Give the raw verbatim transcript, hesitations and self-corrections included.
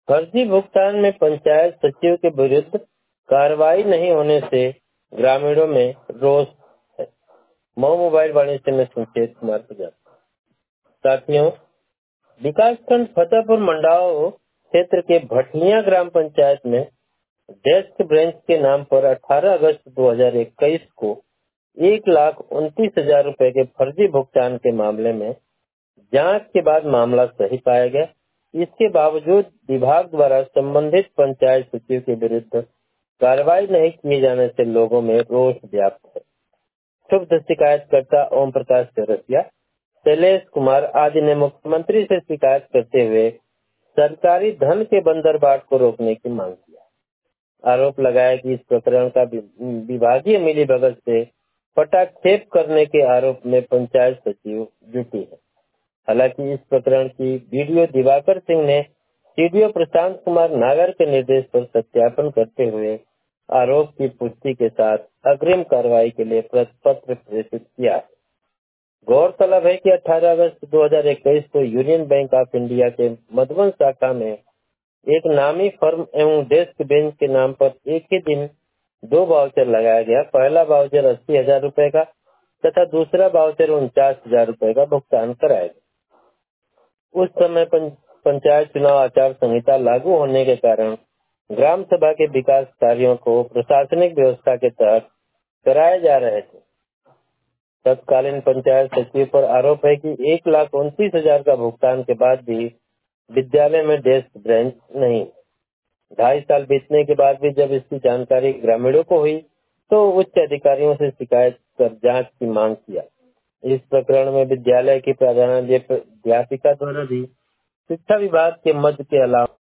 फर्जी भुगतान में पंचायत सचिव के विरुद्ध कार्रवाई नहीं होने से ग्रामीणों में रोष है। मऊ मोबाइल वाणिज्य में सुचेत कुमार प्रजापति। साथियों, विकासखंड फतेहपुर मंडाओ क्षेत्र के भटिया ग्राम पंचायत में डेस्क ब्रांच के नाम पर अठारह अगस्त दो हज़ार इक्कीस को एक लाख उनतीस हजार रूपए के फर्जी भुगतान के मामले में जांच के बाद मामला सही पाया गया। इसके बावजूद विभाग द्वारा संबंधित पंचायत सचिव के विरुद्ध कार्रवाई नहीं किए जाने से लोगों में रोष व्याप्त है। क्षुब्ध शिकायतकर्ता ओम प्रकाश चौरसिया, शैलेश कुमार आदि ने मुख्यमंत्री से शिकायत करते हुए सरकारी धन के बंदरबाट को रोकने की मांग किया। आरोप लगाया कि इस प्रकरण का विभागीय मिलीभगत से पटाक्षेप करने के आरोप में पंचायत सचिव जुटी है। हालांकि इस प्रकरण की वीडियो दिवाकर सिंह ने सीडीओ प्रशांत कुमार नागर के निर्देश पर सत्यापन करते हुए आरोप की पुष्टि के साथ अग्रिम कार्रवाई के लिए पत्र प्रेषित किया है। गौरतलब है कि अठारह अगस्त दो हज़ार इक्कीस को यूनियन बैंक ऑफ इंडिया के मधुबन शाखा में एक नामी फर्म एवं डेस्क बेंच के नाम पर एक ही दिन दो वाउचर लगाया गया। पहला वाउचर अस्सी हजार रूपए का तथा दूसरा वाउचर उनचास हजार रूपए का भुगतान कराया गया। उस समय पंचायत चुनाव आचार संहिता लागू होने के कारण ग्राम सभा के विकास कार्यों को प्रशासनिक व्यवस्था के तहत कराए जा रहे थे। तत्कालीन पंचायत सचिव पर आरोप है कि एक लाख उनतीस हजार का भुगतान के बाद भी विद्यालय में डेस्क ब्रांच नहीं। ढाई साल बीतने के बाद भी जब इसकी जानकारी ग्रामीणों को हुई तो उच्च अधिकारियों से शिकायत कर जांच की मांग किया। इस प्रकरण में विद्यालय की प्रधानाध्यापिका द्वारा भी शिक्षा विभाग के मध्य के अलावा